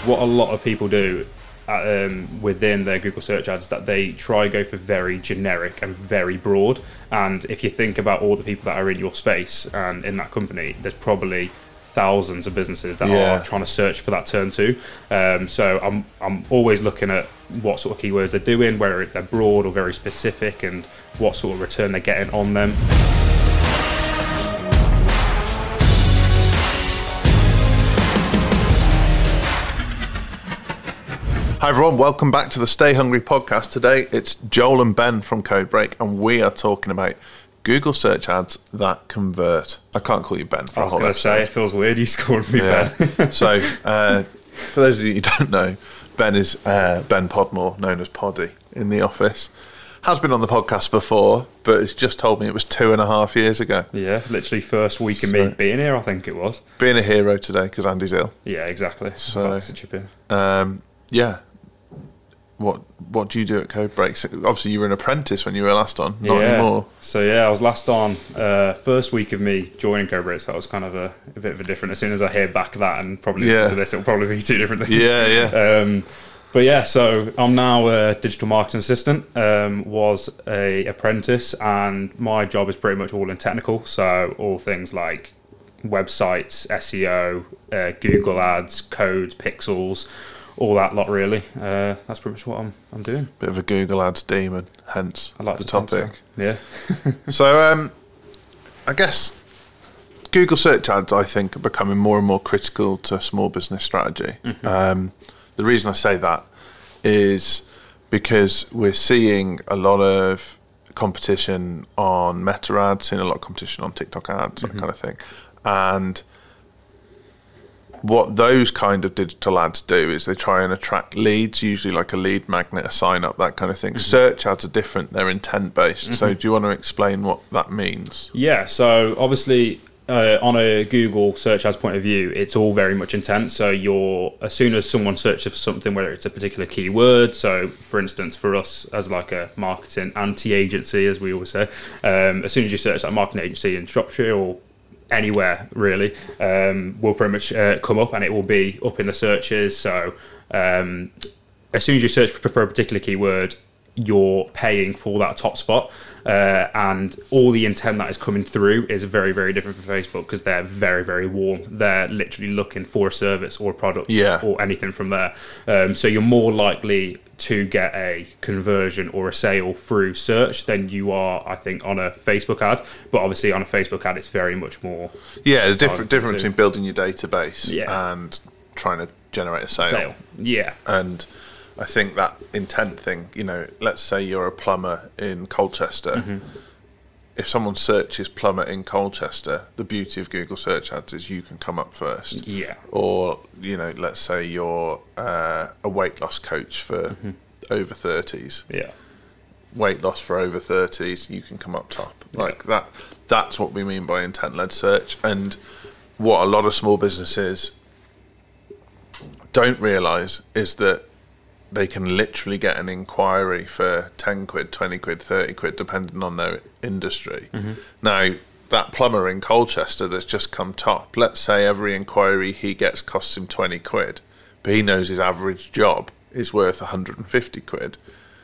what a lot of people do within their Google search ads, that they try go for very generic and very broad. And if you think about all the people that are in your space and in that company, there's probably thousands of businesses that are trying to search for that term too. So I'm always looking at what sort of keywords they're doing, whether they're broad or very specific, and what sort of return they're getting on them. Hi everyone, welcome back to the Stay Hungry podcast. Today it's Joel and Ben from Codebreak, and we are talking about Google search ads that convert. I can't call you Ben for a whole episode. I was going to say, it feels weird you calling me Ben. So, for those of you who don't know, Ben is Ben Podmore, known as Poddy in the office. Has been on the podcast before, but has just told me it was 2.5 years ago. Yeah, literally first week of me being here, I think it was. Being a hero today because Andy's ill. Yeah, exactly. So, yeah. What do you do at Codebreak? Obviously, you were an apprentice when you were last on, not anymore. So I was last on first week of me joining Codebreak, so that was kind of a bit of a different. As soon as I hear back that and probably listen to this, it'll probably be two different things. But yeah, so I'm now a digital marketing assistant, was a apprentice, and my job is pretty much all in technical, so all things like websites, SEO, Google Ads, codes, pixels, all that lot really. That's pretty much what I'm doing. Bit of a Google Ads demon, hence the topic. So. Yeah. So I guess Google search ads, I think, are becoming more and more critical to small business strategy. Mm-hmm. The reason I say that is because we're seeing a lot of competition on Meta ads, seeing a lot of competition on TikTok ads, that kind of thing. And what those kind of digital ads do is they try and attract leads, usually like a lead magnet, a sign up, that kind of thing. Search ads are different, they're intent based. So do you want to explain what that means? Yeah, so obviously on a Google search ads point of view, it's all very much intent. So as soon as someone searches for something, whether it's a particular keyword, so for instance for us as like a marketing anti-agency, as we always say, as soon as you search that marketing agency in Shropshire or anywhere really, will pretty much come up, and it will be up in the searches. So as soon as you search for a particular keyword, you're paying for that top spot, and all the intent that is coming through is very, very different from Facebook, because they're very, very warm. They're literally looking for a service or a product or anything from there. So you're more likely to get a conversion or a sale through search than you are, I think, on a Facebook ad. But obviously on a Facebook ad, it's very much more... Yeah, there's difference between building your database and trying to generate a sale. Yeah. And I think that intent thing, let's say you're a plumber in Colchester. If someone searches plumber in Colchester, the beauty of Google search ads is you can come up first. Yeah. Or, let's say you're a weight loss coach for over 30s. Yeah. Weight loss for over 30s, you can come up top. Like that. That's what we mean by intent-led search. And what a lot of small businesses don't realise is that they can literally get an inquiry for 10 quid, 20 quid, 30 quid, depending on their industry. Now, that plumber in Colchester that's just come top, let's say every inquiry he gets costs him 20 quid, but he knows his average job is worth 150 quid.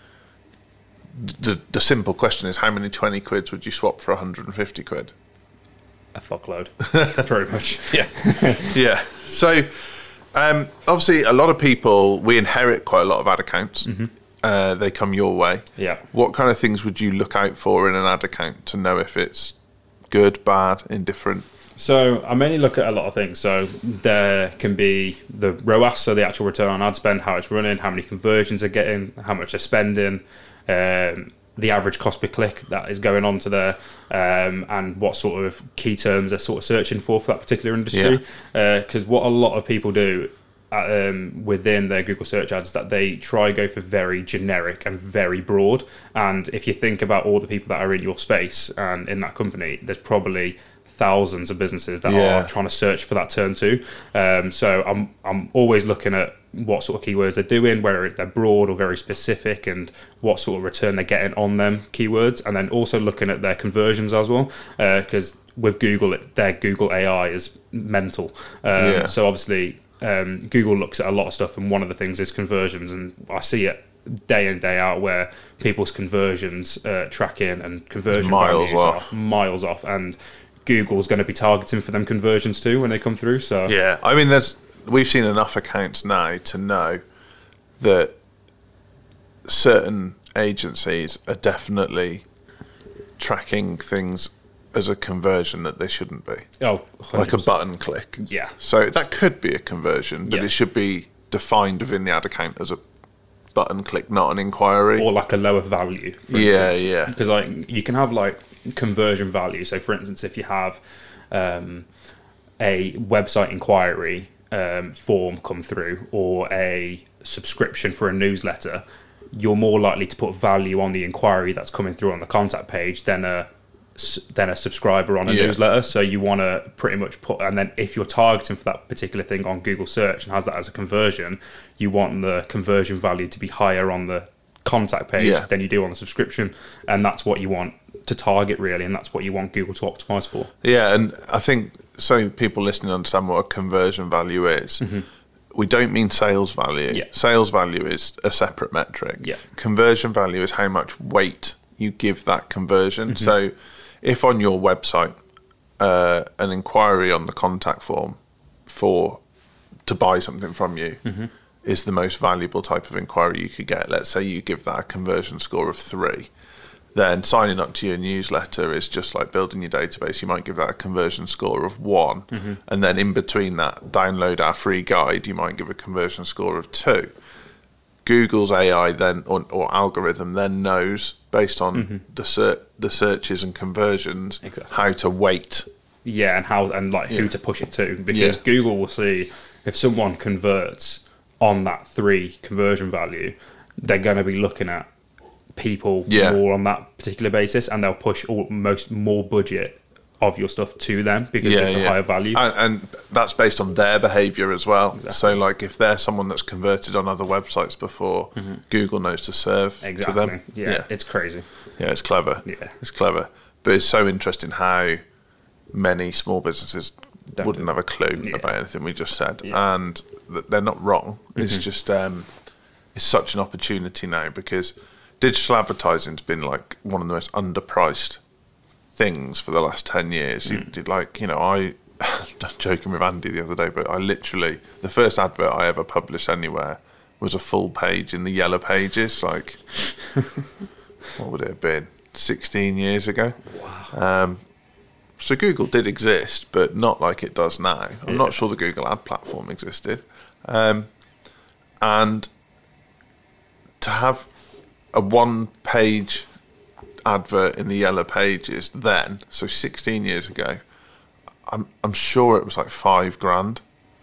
The simple question is, how many 20 quids would you swap for 150 quid? A fuckload, pretty much. Yeah. So... obviously, a lot of people, we inherit quite a lot of ad accounts. They come your way. Yeah. What kind of things would you look out for in an ad account to know if it's good, bad, indifferent? So I mainly look at a lot of things. So there can be the ROAS, so the actual return on ad spend, how it's running, how many conversions they're getting, how much they're spending, the average cost per click that is going on to there, and what sort of key terms they're sort of searching for that particular industry. Because what a lot of people do within their Google search ads, that they try go for very generic and very broad. And if you think about all the people that are in your space and in that company, there's probably thousands of businesses that are trying to search for that term too. So I'm always looking at what sort of keywords they're doing, whether they're broad or very specific, and what sort of return they're getting on them keywords, and then also looking at their conversions as well, because with Google, their Google AI is mental. So obviously Google looks at a lot of stuff, and one of the things is conversions, and I see it day in day out where people's conversions tracking and conversion values are miles off, and Google's going to be targeting for them conversions too when they come through. So yeah, I mean, we've seen enough accounts now to know that certain agencies are definitely tracking things as a conversion that they shouldn't be. Oh, 100%. Like a button click. Yeah. So that could be a conversion, but it should be defined within the ad account as a button click, not an inquiry. Or like a lower value, for instance. Yeah. Because like you can have like conversion value. So for instance, if you have a website inquiry form come through or a subscription for a newsletter, you're more likely to put value on the inquiry that's coming through on the contact page than a subscriber on a newsletter. So you want to pretty much put, and then if you're targeting for that particular thing on Google search and has that as a conversion, you want the conversion value to be higher on the contact page than you do on the subscription, and that's what you want to target really, and that's what you want Google to optimize for. Yeah, and I think so people listening understand what a conversion value is. Mm-hmm. We don't mean sales value. Yeah. Sales value is a separate metric. Yeah. Conversion value is how much weight you give that conversion. Mm-hmm. So if on your website an inquiry on the contact form to buy something from you is the most valuable type of inquiry you could get, let's say you give that a conversion score of 3, then signing up to your newsletter is just like building your database. You might give that a conversion score of 1, and then in between that, download our free guide, you might give a conversion score of 2. Google's AI then, or algorithm then knows, based on the searches and conversions, how to weight. Yeah, and who to push it to, because Google will see if someone converts on that 3 conversion value, they're going to be looking at people more on that particular basis, and they'll push more budget of your stuff to them because it's a higher value, and that's based on their behavior as well. So like if they're someone that's converted on other websites before, Google knows to serve to them. It's crazy. It's clever. It's clever, but it's so interesting how many small businesses wouldn't have a clue about anything we just said, and they're not wrong. It's just it's such an opportunity now because digital advertising's been like one of the most underpriced things for the last 10 years. I'm joking with Andy the other day, but I literally, the first advert I ever published anywhere was a full page in the Yellow Pages, like what would it have been, 16 years ago? Wow. So Google did exist, but not like it does now. I'm not sure the Google ad platform existed. And to have a 1-page advert in the Yellow Pages then, so 16 years ago, I'm sure it was like $5,000.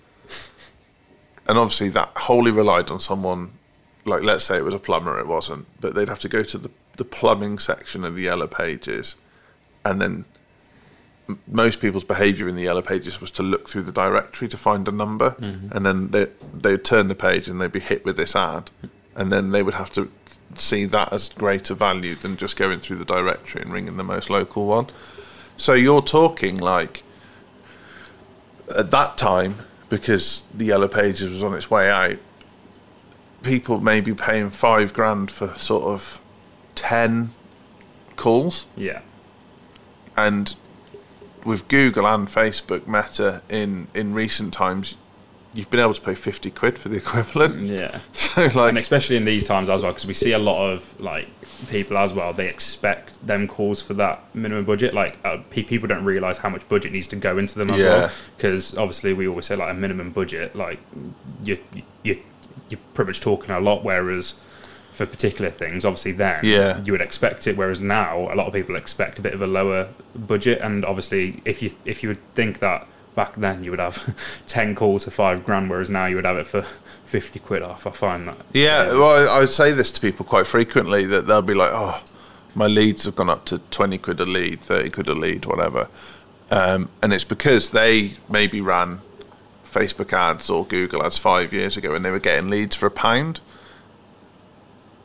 And obviously that wholly relied on someone, like let's say it was a plumber, it wasn't, but they'd have to go to the plumbing section of the Yellow Pages, and then most people's behaviour in the Yellow Pages was to look through the directory to find a number, and then they'd turn the page and they'd be hit with this ad, and then they would have to see that as greater value than just going through the directory and ringing the most local one. So you're talking like at that time, because the Yellow Pages was on its way out, people may be paying $5,000 for sort of 10 calls. Yeah. And with Google and Facebook Meta in recent times, you've been able to pay 50 quid for the equivalent. Yeah. So like, and especially in these times as well, because we see a lot of like people as well, they expect them calls for that minimum budget. Like people don't realise how much budget needs to go into them as well. Because obviously we always say like a minimum budget, like you're pretty much talking a lot, whereas for particular things, obviously then you would expect it, whereas now a lot of people expect a bit of a lower budget. And obviously if you would think that back then you would have 10 calls for $5,000, whereas now you would have it for 50 quid off. I find that. Yeah, well, I would say this to people quite frequently, that they'll be like, oh, my leads have gone up to 20 quid a lead, 30 quid a lead, whatever. And it's because they maybe ran Facebook ads or Google ads 5 years ago and they were getting leads for £1.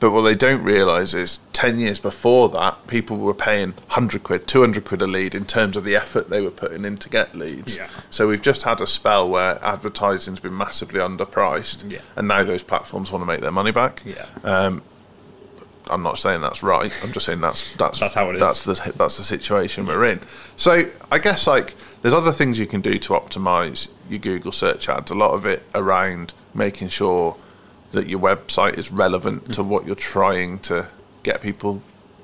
But what they don't realise is 10 years before that, people were paying 100 quid, 200 quid a lead in terms of the effort they were putting in to get leads. Yeah. So we've just had a spell where advertising's been massively underpriced, and now those platforms want to make their money back. Yeah. I'm not saying that's right. I'm just saying that's how it is. That's the situation we're in. So I guess like there's other things you can do to optimize your Google search ads. A lot of it around making sure that your website is relevant to what you're trying to get people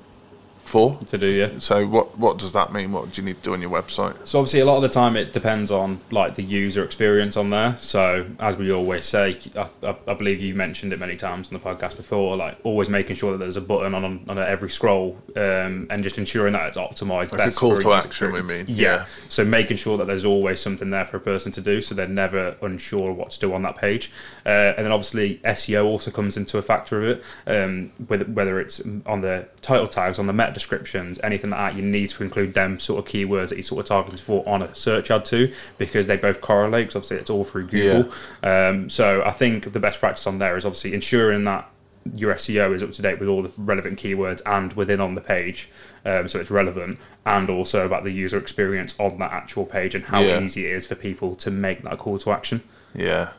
for. To do, yeah. So what does that mean? What do you need to do on your website? So obviously a lot of the time it depends on like the user experience on there. So as we always say, I believe you mentioned it many times on the podcast before, like always making sure that there's a button on every scroll, and just ensuring that it's optimized. Like a call to action, we mean. Yeah. So making sure that there's always something there for a person to do, so they're never unsure what to do on that page. And then obviously SEO also comes into a factor of it, whether it's on the title tags, on the meta descriptions, anything like that, you need to include them sort of keywords that you're sort of targeting for on a search ad too, because they both correlate, because obviously it's all through Google. So I think the best practice on there is obviously ensuring that your SEO is up to date with all the relevant keywords and within on the page, so it's relevant, and also about the user experience on that actual page and how easy it is for people to make that call to action. Yeah,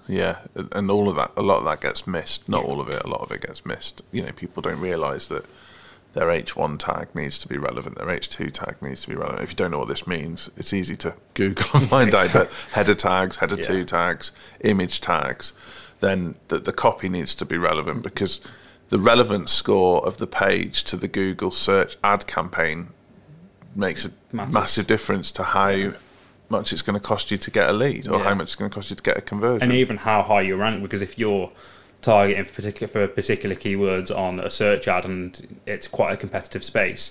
and all of that, a lot of that gets missed. Not all of it, a lot of it gets missed. You know, people don't realise that their H1 tag needs to be relevant, their H2 tag needs to be relevant. If you don't know what this means, it's easy to Google and find out. But header tags, header 2 tags, image tags, then the copy needs to be relevant, because the relevance score of the page to the Google search ad campaign makes a massive difference to how much it's going to cost you to get a lead, or how much it's going to cost you to get a conversion. And even how high you rank, because if you're targeting for particular keywords on a search ad and it's quite a competitive space,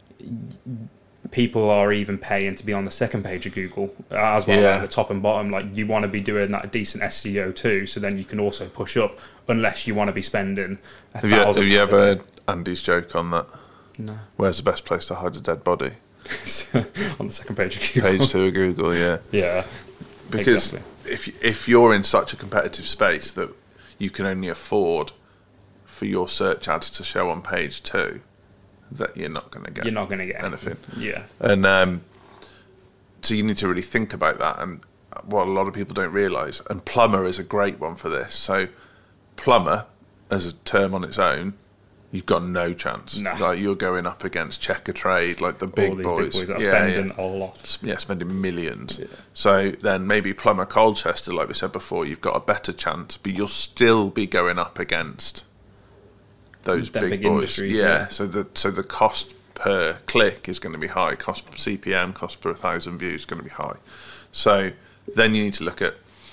people are even paying to be on the second page of Google as well, like the top and bottom. Like, you want to be doing that decent SEO too, so then you can also push up, unless you want to be spending Have you ever heard Andy's joke on that? No. Where's the best place to hide a dead body? On the second page of Google. Page 2 of Google, yeah. Because if you're in such a competitive space that you can only afford for your search ads to show on page 2, that you're not going to get anything. Yeah. And so you need to really think about that. And what a lot of people don't realise, and plumber is a great one for this. So plumber, as a term on its own, you've got no chance. No. Like, you're going up against Checker Trade, like the big boys. Big boys that are spending a lot. Yeah, spending millions. Yeah. So then maybe plumber Colchester, like we said before, you've got a better chance, but you'll still be going up against those big boys. Industries. Yeah. So the cost per click is going to be high. Cost per CPM, cost per 1,000 views is going to be high. So then you need to look at,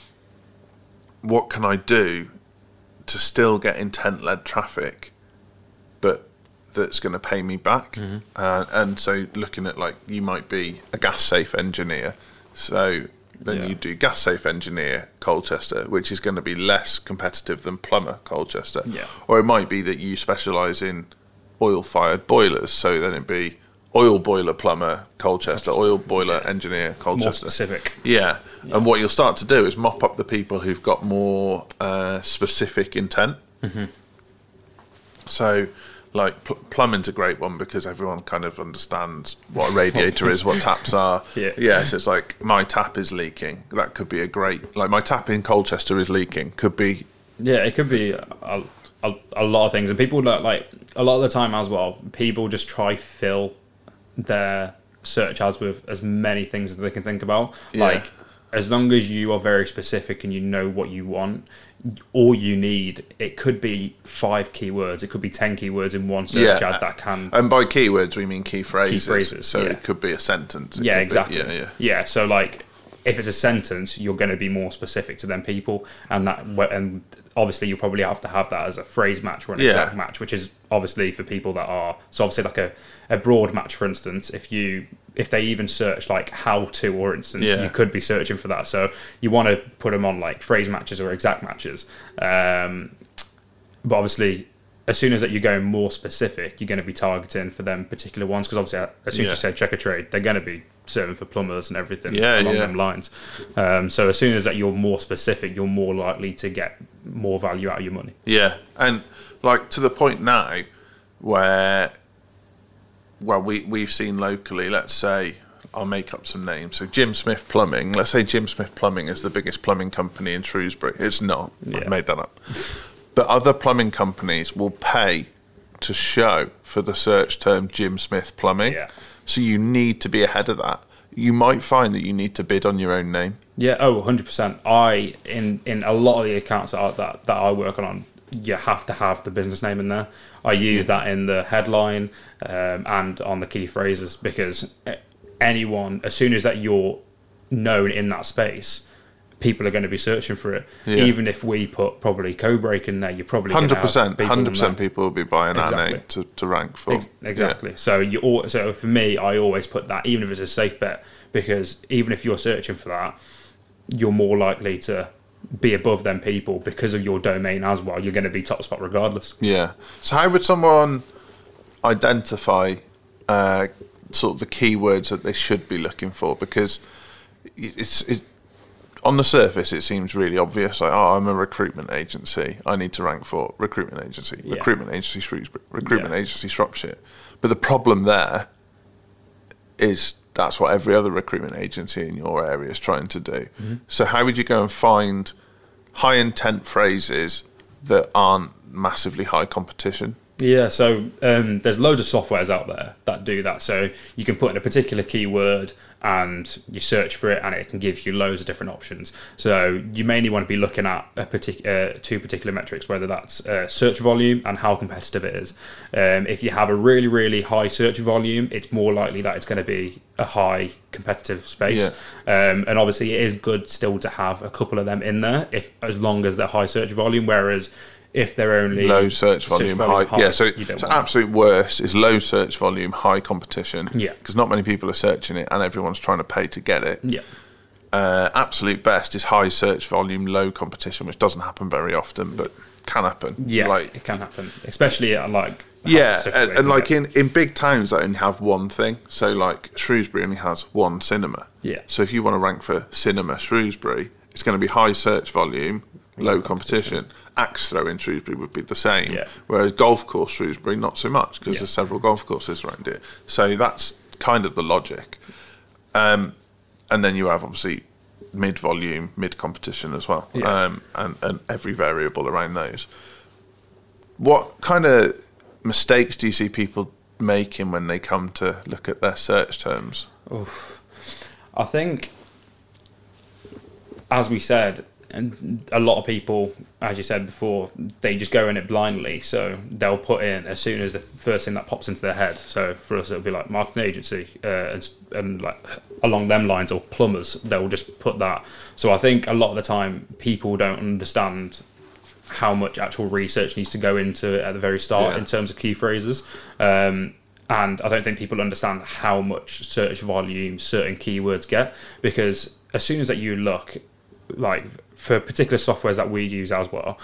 what can I do to still get intent-led traffic, but that's going to pay me back? And so looking at, like, you might be a gas safe engineer, so then you do gas safe engineer Colchester, which is going to be less competitive than plumber Colchester. Or it might be that you specialise in oil fired boilers, so then it'd be oil boiler plumber Colchester, oil boiler engineer Colchester. More specific. Yeah. And what you'll start to do is mop up the people who've got more specific intent. So, like, plumbing's a great one, because everyone kind of understands what a radiator is, what taps are. So it's like, my tap is leaking. That could be a great, like, my tap in Colchester is leaking. Could be. Yeah, it could be a lot of things. And people, like, a lot of the time as well, people just try fill their search ads with as many things as they can think about. Like, as long as you are very specific and you know what you want, all you need, it could be 5 keywords, it could be 10 keywords in one search ad that can... And by keywords, we mean key phrases. So it could be a sentence. Exactly. So, like, if it's a sentence, you're going to be more specific to them people, and obviously you probably have to have that as a phrase match or an exact match, which is obviously for people that are... So obviously, like a broad match, for instance, if they even search like how to, or instance, you could be searching for that. So you want to put them on like phrase matches or exact matches. But obviously, as soon as that you're going more specific, you're going to be targeting for them particular ones, because obviously as soon as you say Checker Trade, they're going to be serving for plumbers and everything along them lines. So as soon as that you're more specific, you're more likely to get more value out of your money. Yeah, and like to the point now where, well, we've seen locally, let's say, I'll make up some names. So Jim Smith Plumbing, let's say Jim Smith Plumbing is the biggest plumbing company in Shrewsbury. It's not. Yeah. I've made that up. But other plumbing companies will pay to show for the search term Jim Smith Plumbing. Yeah. So you need to be ahead of that. You might find that you need to bid on your own name. Yeah, 100%. In a lot of the accounts that I work on, you have to have the business name in there. I use that in the headline and on the key phrases, because anyone, as soon as that you're known in that space, people are going to be searching for it. Yeah. Even if we put probably Codebreak in there, you're probably 100% people will be buying our name to rank for. Exactly. Yeah. So for me, I always put that, even if it's a safe bet, because even if you're searching for that, you're more likely to be above them people because of your domain as well. You're going to be top spot regardless. Yeah. So how would someone identify sort of the keywords that they should be looking for? Because it's on the surface, it seems really obvious. Like, oh, I'm a recruitment agency. I need to rank for recruitment agency, recruitment agency Shrewsbury, recruitment agency Shropshire. But the problem there is that's what every other recruitment agency in your area is trying to do. Mm-hmm. So how would you go and find high intent phrases that aren't massively high competition? Yeah, so there's loads of softwares out there that do that. So you can put in a particular keyword and you search for it, and it can give you loads of different options. So you mainly want to be looking at two particular metrics, whether that's search volume and how competitive it is. If you have a really, really high search volume, it's more likely that it's going to be a high competitive space. Yeah. And obviously it is good still to have a couple of them in there, as long as they're high search volume, whereas if they're only low search volume, high. Yeah, so absolute worst is low search volume, high competition. Yeah, because not many people are searching it, and everyone's trying to pay to get it. Yeah. Absolute best is high search volume, low competition, which doesn't happen very often, but can happen. Yeah, it can happen, especially at like. Yeah, and like in big towns that only have one thing. So like Shrewsbury only has one cinema. Yeah. So if you want to rank for cinema Shrewsbury, it's going to be high search volume, low competition. Axe throw in Shrewsbury would be the same, whereas golf course Shrewsbury not so much, because there's several golf courses around it. So that's kind of the logic. And then you have obviously mid volume, mid competition as well, and every variable around those. What kind of mistakes do you see people making when they come to look at their search terms? Oof. I think, as we said, and a lot of people, as you said before, they just go in it blindly. So they'll put in as soon as the first thing that pops into their head. So for us, it'll be like marketing agency and like along them lines, or plumbers. They'll just put that. So I think a lot of the time people don't understand how much actual research needs to go into it at the very start in terms of key phrases. And I don't think people understand how much search volume certain keywords get, because as soon as that you look, like for particular softwares that we use as well,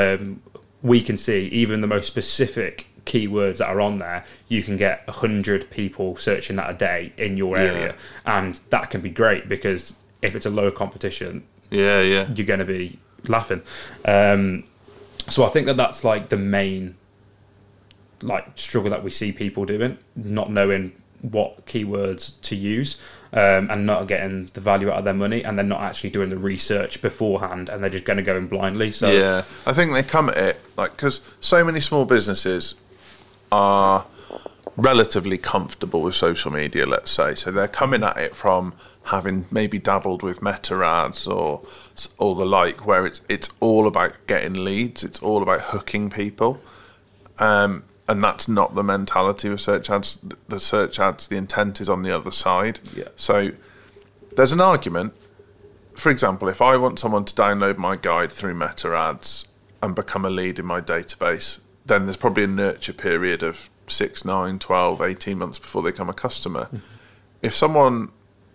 we can see even the most specific keywords that are on there, you can get 100 people searching that a day in your area, and that can be great, because if it's a low competition, you're going to be laughing. So I think that's like the main struggle that we see people doing, not knowing what keywords to use, and not getting the value out of their money, and they're not actually doing the research beforehand, and they're just going to go in blindly. So I think they come at it because so many small businesses are relatively comfortable with social media, let's say, so they're coming at it from having maybe dabbled with meta ads or the like, where it's all about getting leads, it's all about hooking people, and that's not the mentality of search ads. The search ads, the intent is on the other side. Yeah. So there's an argument. For example, if I want someone to download my guide through meta ads and become a lead in my database, then there's probably a nurture period of 6, 9, 12, 18 months before they become a customer. Mm-hmm. If someone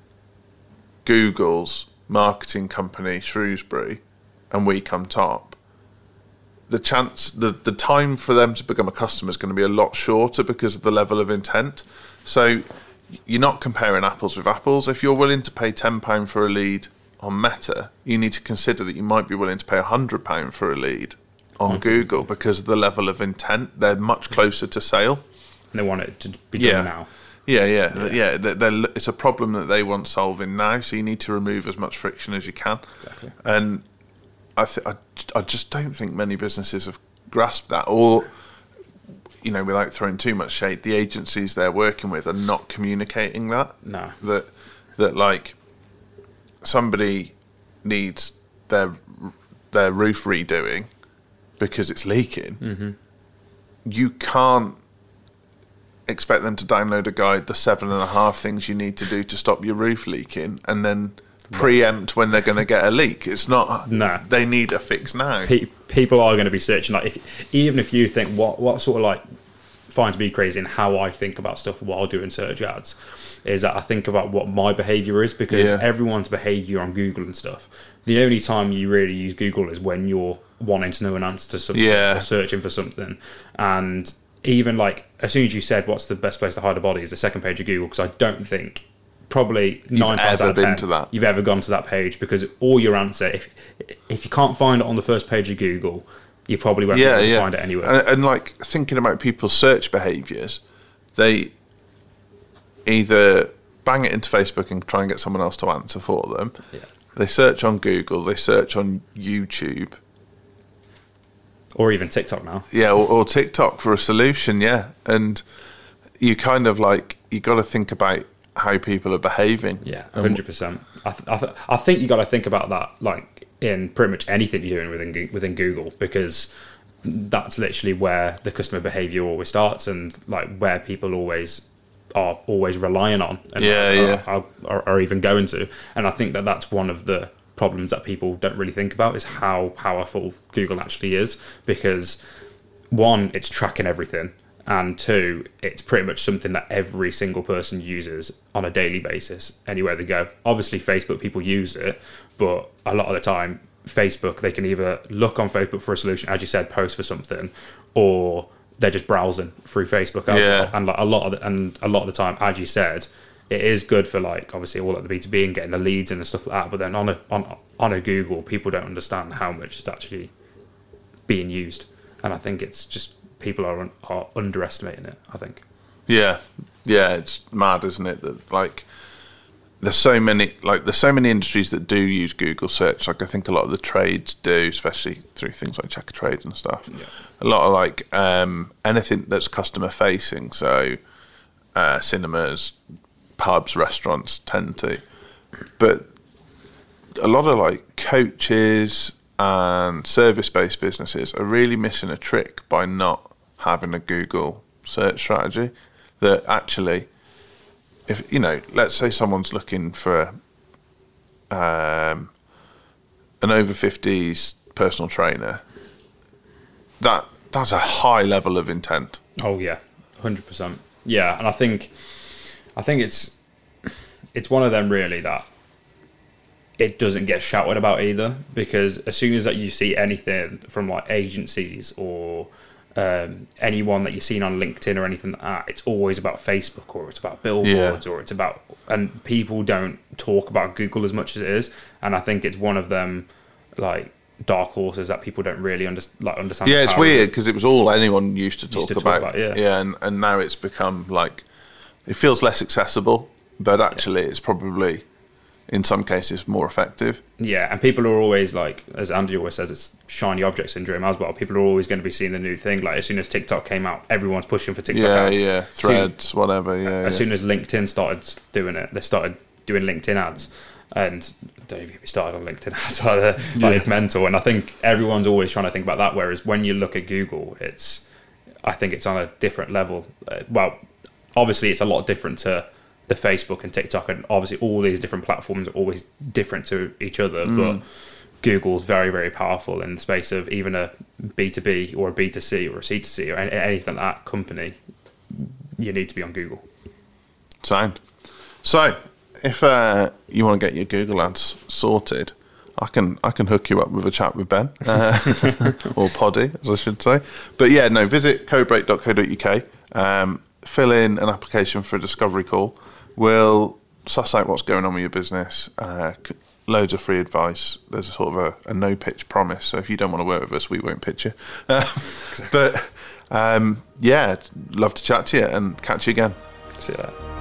Google's marketing company Shrewsbury and we come top, the time for them to become a customer is going to be a lot shorter because of the level of intent. So you're not comparing apples with apples. If you're willing to pay £10 for a lead on Meta, you need to consider that you might be willing to pay £100 for a lead on Google because of the level of intent. They're much closer to sale. And they want it to be done now. Yeah. It's a problem that they want solving now, so you need to remove as much friction as you can. Exactly. And I just don't think many businesses have grasped that, or, you know, without throwing too much shade, the agencies they're working with are not communicating that. No. That like somebody needs their roof redoing because it's leaking. Mm-hmm. You can't expect them to download a guide, the 7.5 things you need to do to stop your roof leaking, and then preempt when they're going to get a leak. It's not. No. They need a fix now. People are going to be searching, like, even if you think what sort of like finds me crazy in how I think about stuff while doing search ads, is that I think about what my behaviour is, because everyone's behaviour on Google and stuff, the only time you really use Google is when you're wanting to know an answer to something or searching for something. And even like as soon as you said what's the best place to hide a body is the second page of Google, because I don't think probably 9 times out of 10 you've ever gone to that page, because all your answer, if you can't find it on the first page of Google, you probably won't be able to find it anywhere. And like thinking about people's search behaviours, they either bang it into Facebook and try and get someone else to answer for them. Yeah. They search on Google, they search on YouTube. Or even TikTok now. Yeah, or TikTok for a solution, And you kind of like, you got to think about how people are behaving. Yeah, 100%. I think you got to think about that, like in pretty much anything you're doing within Google, because that's literally where the customer behavior always starts, and like where people are always relying on, and are even going to. And I think that's one of the problems that people don't really think about, is how powerful Google actually is, because one, it's tracking everything, and two, it's pretty much something that every single person uses on a daily basis anywhere they go. Obviously Facebook, people use it, but a lot of the time Facebook, they can either look on Facebook for a solution, as you said, post for something, or they're just browsing through Facebook as well. And like a lot of the time, as you said, it is good for like obviously all like the B2B and getting the leads and stuff like that. But then on a Google, people don't understand how much it's actually being used, and I think it's just people are underestimating it, I think. Yeah, it's mad, isn't it? That like there's so many industries that do use Google search. Like I think a lot of the trades do, especially through things like Checker Trades and stuff. Yeah. A lot of like anything that's customer facing, so cinemas, pubs, restaurants tend to, but a lot of like coaches and service-based businesses are really missing a trick by not having a Google search strategy. That actually, if you know, let's say someone's looking for an over 50s personal trainer, that's a high level of intent. Oh yeah, 100%. Yeah, and I think it's one of them really that it doesn't get shouted about either, because as soon as that you see anything from like agencies or anyone that you've seen on LinkedIn or anything like that, it's always about Facebook, or it's about billboards, or it's about, and people don't talk about Google as much as it is. And I think it's one of them like dark horses that people don't really understand. Yeah, it's weird because it was all anyone used to talk about. And now it's become like, it feels less accessible, but actually it's probably in some cases more effective. Yeah, and people are always like, as Andy always says, it's shiny object syndrome as well. People are always going to be seeing the new thing. Like as soon as TikTok came out, everyone's pushing for TikTok ads. Threads, whatever. As soon as LinkedIn started doing it, they started doing LinkedIn ads. And don't even get me started on LinkedIn ads either. It's mental. And I think everyone's always trying to think about that. Whereas when you look at Google, I think it's on a different level. Well, obviously it's a lot different to the Facebook and TikTok, and obviously all these different platforms are always different to each other, but Google's very, very powerful in the space of even a B2B or a B2C or a C2C or anything like that company. You need to be on Google. Sound. So if you want to get your Google ads sorted, I can hook you up with a chat with Ben or Poddy, as I should say. But yeah, no, visit codebreak.co.uk, fill in an application for a discovery call. We'll suss out what's going on with your business, loads of free advice. There's a sort of a no-pitch promise. So if you don't want to work with us, we won't pitch you. But yeah, love to chat to you and catch you again. See you later.